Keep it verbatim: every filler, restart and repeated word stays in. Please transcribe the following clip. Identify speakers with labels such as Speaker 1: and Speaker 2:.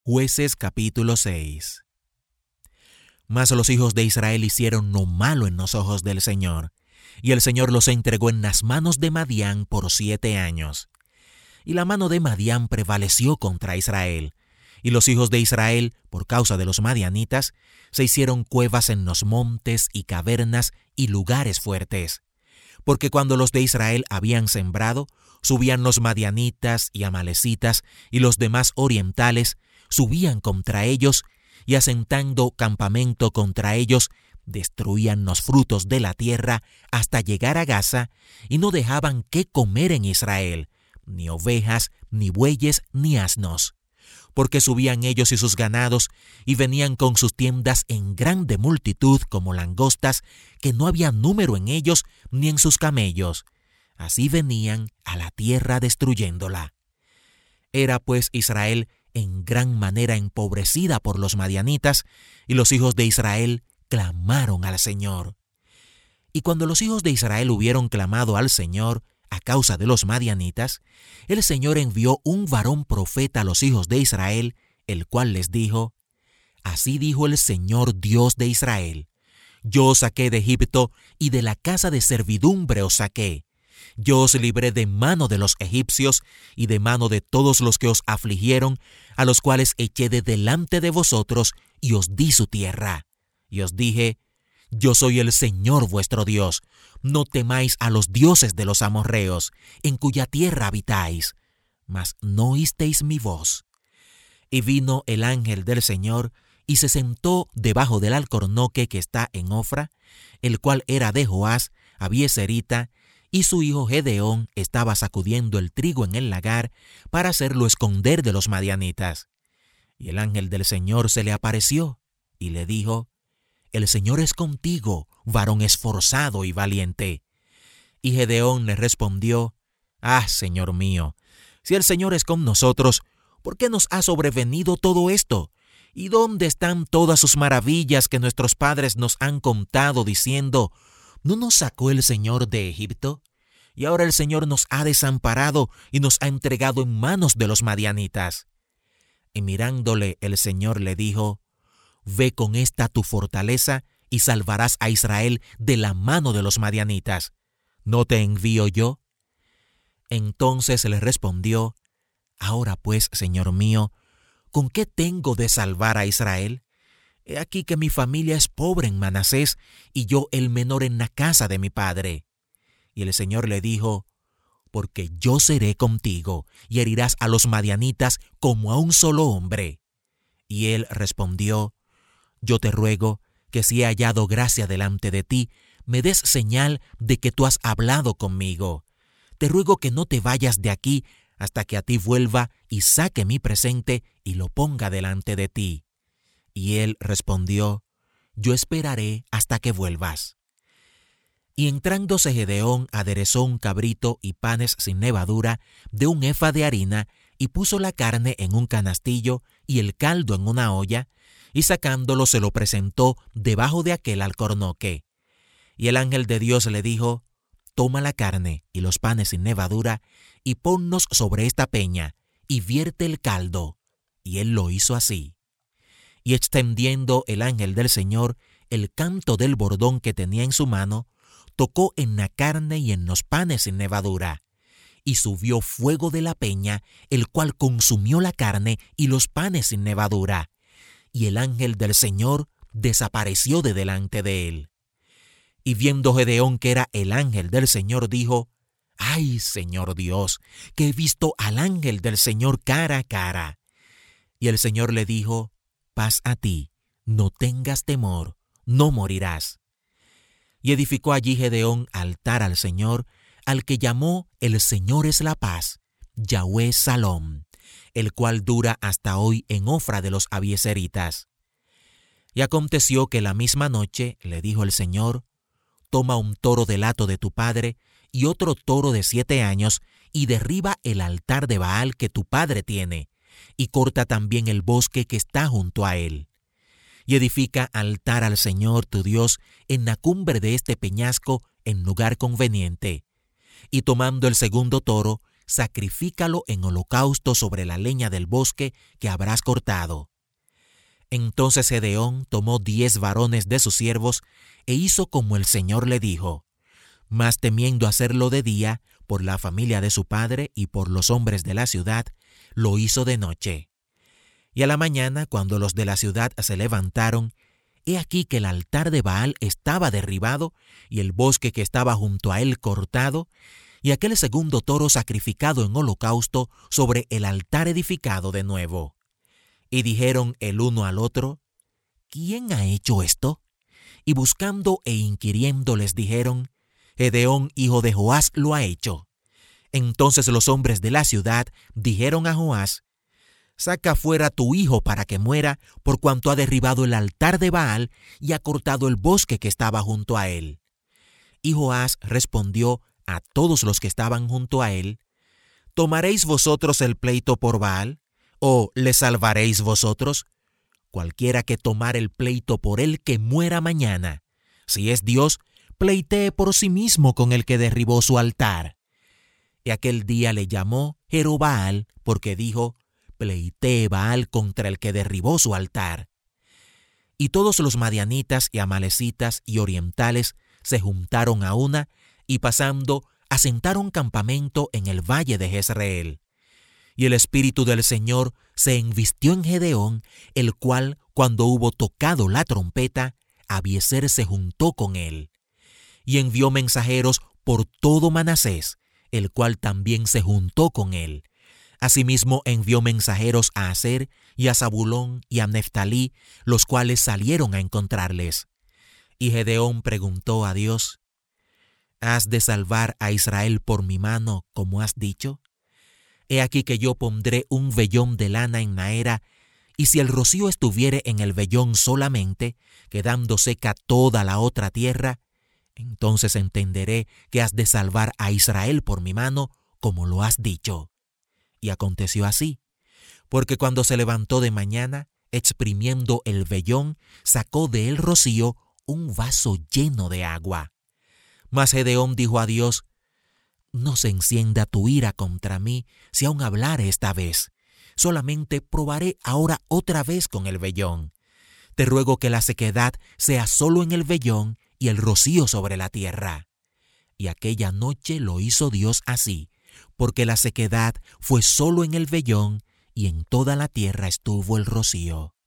Speaker 1: Jueces capítulo seis. Mas los hijos de Israel hicieron lo malo en los ojos del Señor, y el Señor los entregó en las manos de Madián por siete años. Y la mano de Madián prevaleció contra Israel, y los hijos de Israel, por causa de los madianitas, se hicieron cuevas en los montes y cavernas y lugares fuertes. Porque cuando los de Israel habían sembrado, subían los madianitas y amalecitas y los demás orientales, subían contra ellos, y asentando campamento contra ellos, destruían los frutos de la tierra hasta llegar a Gaza, y no dejaban qué comer en Israel, ni ovejas, ni bueyes, ni asnos. Porque subían ellos y sus ganados, y venían con sus tiendas en grande multitud como langostas, que no había número en ellos ni en sus camellos. Así venían a la tierra destruyéndola. Era pues Israel en gran manera empobrecida por los madianitas, y los hijos de Israel clamaron al Señor. Y cuando los hijos de Israel hubieron clamado al Señor a causa de los madianitas, el Señor envió un varón profeta a los hijos de Israel, el cual les dijo: Así dijo el Señor Dios de Israel: Yo os saqué de Egipto, y de la casa de servidumbre os saqué. Yo os libré de mano de los egipcios y de mano de todos los que os afligieron, a los cuales eché de delante de vosotros, y os di su tierra. Y os dije: Yo soy el Señor vuestro Dios. No temáis a los dioses de los amorreos, en cuya tierra habitáis. Mas no oísteis mi voz. Y vino el ángel del Señor, y se sentó debajo del alcornoque que está en Ofra, el cual era de Joás, abieserita, y su hijo Gedeón estaba sacudiendo el trigo en el lagar para hacerlo esconder de los madianitas. Y el ángel del Señor se le apareció y le dijo: El Señor es contigo, varón esforzado y valiente. Y Gedeón le respondió: Ah, Señor mío, si el Señor es con nosotros, ¿por qué nos ha sobrevenido todo esto? ¿Y dónde están todas sus maravillas que nuestros padres nos han contado, diciendo: ¿No nos sacó el Señor de Egipto? Y ahora el Señor nos ha desamparado y nos ha entregado en manos de los madianitas. Y mirándole el Señor le dijo: Ve con esta tu fortaleza y salvarás a Israel de la mano de los madianitas. ¿No te envío yo? Entonces le respondió: Ahora pues, Señor mío, ¿con qué tengo de salvar a Israel? He aquí que mi familia es pobre en Manasés, y yo el menor en la casa de mi padre. Y el Señor le dijo: Porque yo seré contigo, y herirás a los madianitas como a un solo hombre. Y él respondió: Yo te ruego que si he hallado gracia delante de ti, me des señal de que tú has hablado conmigo. Te ruego que no te vayas de aquí hasta que a ti vuelva y saque mi presente y lo ponga delante de ti. Y él respondió: Yo esperaré hasta que vuelvas. Y entrándose Gedeón, aderezó un cabrito y panes sin levadura de un efa de harina, y puso la carne en un canastillo y el caldo en una olla, y sacándolo se lo presentó debajo de aquel alcornoque. Y el ángel de Dios le dijo: Toma la carne y los panes sin levadura, y ponnos sobre esta peña, y vierte el caldo. Y él lo hizo así. Y extendiendo el ángel del Señor el canto del bordón que tenía en su mano, tocó en la carne y en los panes sin levadura. Y subió fuego de la peña, el cual consumió la carne y los panes sin levadura. Y el ángel del Señor desapareció de delante de él. Y viendo Gedeón que era el ángel del Señor, dijo: Ay, Señor Dios, que he visto al ángel del Señor cara a cara. Y el Señor le dijo: Paz a ti, no tengas temor, no morirás. Y edificó allí Gedeón altar al Señor, al que llamó El Señor es la paz, Yahweh Salom, el cual dura hasta hoy en Ofra de los abieseritas. Y aconteció que la misma noche le dijo el Señor: Toma un toro del hato de tu padre y otro toro de siete años, y derriba el altar de Baal que tu padre tiene, y corta también el bosque que está junto a él. Y edifica altar al Señor tu Dios en la cumbre de este peñasco en lugar conveniente. Y tomando el segundo toro, sacrifícalo en holocausto sobre la leña del bosque que habrás cortado. Entonces Gedeón tomó diez varones de sus siervos e hizo como el Señor le dijo, mas temiendo hacerlo de día, por la familia de su padre y por los hombres de la ciudad, lo hizo de noche. Y a la mañana, cuando los de la ciudad se levantaron, he aquí que el altar de Baal estaba derribado y el bosque que estaba junto a él cortado, y aquel segundo toro sacrificado en holocausto sobre el altar edificado de nuevo. Y dijeron el uno al otro, ¿quién ha hecho esto? Y buscando e inquiriendo les dijeron, Gedeón, hijo de Joás, lo ha hecho. Entonces los hombres de la ciudad dijeron a Joás, saca fuera tu hijo para que muera, por cuanto ha derribado el altar de Baal y ha cortado el bosque que estaba junto a él. Y Joás respondió a todos los que estaban junto a él, ¿tomaréis vosotros el pleito por Baal? ¿O le salvaréis vosotros? Cualquiera que tomare el pleito por él, que muera mañana. Si es Dios, pleitee por sí mismo con el que derribó su altar. Y aquel día le llamó Jerobaal, porque dijo, pleitee Baal contra el que derribó su altar. Y todos los madianitas y amalecitas y orientales se juntaron a una, y pasando, asentaron campamento en el valle de Jezreel. Y el Espíritu del Señor se envistió en Gedeón, el cual, cuando hubo tocado la trompeta, Abiezer se juntó con él. Y envió mensajeros por todo Manasés, el cual también se juntó con él. Asimismo envió mensajeros a Aser y a Zabulón y a Neftalí, los cuales salieron a encontrarles. Y Gedeón preguntó a Dios, ¿has de salvar a Israel por mi mano, como has dicho? He aquí que yo pondré un vellón de lana en la era, y si el rocío estuviere en el vellón solamente, quedando seca toda la otra tierra, entonces entenderé que has de salvar a Israel por mi mano, como lo has dicho. Y aconteció así, porque cuando se levantó de mañana, exprimiendo el vellón, sacó de él rocío un vaso lleno de agua. Mas Gedeón dijo a Dios, no se encienda tu ira contra mí si aún hablare esta vez. Solamente probaré ahora otra vez con el vellón. Te ruego que la sequedad sea solo en el vellón y el rocío sobre la tierra. Y aquella noche lo hizo Dios así, porque la sequedad fue solo en el vellón y en toda la tierra estuvo el rocío.